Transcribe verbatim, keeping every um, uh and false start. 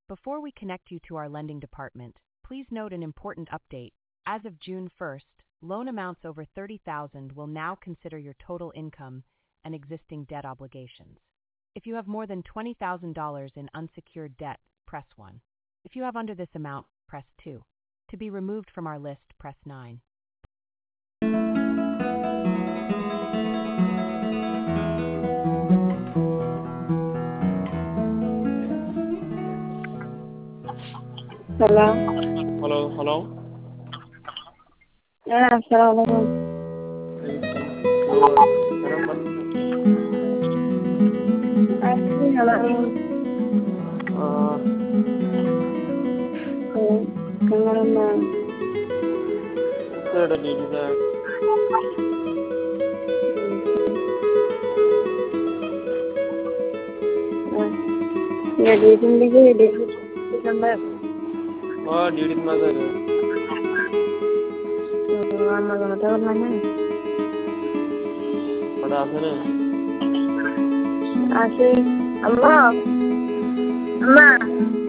Before we connect you to our lending department, please note an important update. As of June first, loan amounts over thirty thousand dollars will now consider your total income and existing debt obligations. If you have more than twenty thousand dollars in unsecured debt, press one. If you have under this amount, press two. To be removed from our list, press nine. Hello. Hello, hello. Yeah, assalamualaikum. Asli hello. Uh, Kenapa? Itu ada di juga. Ya di sini juga di sampai. Oh, di di mana ada? Lama lama tahun mana? Pada asal? Asli. Amma. Amma.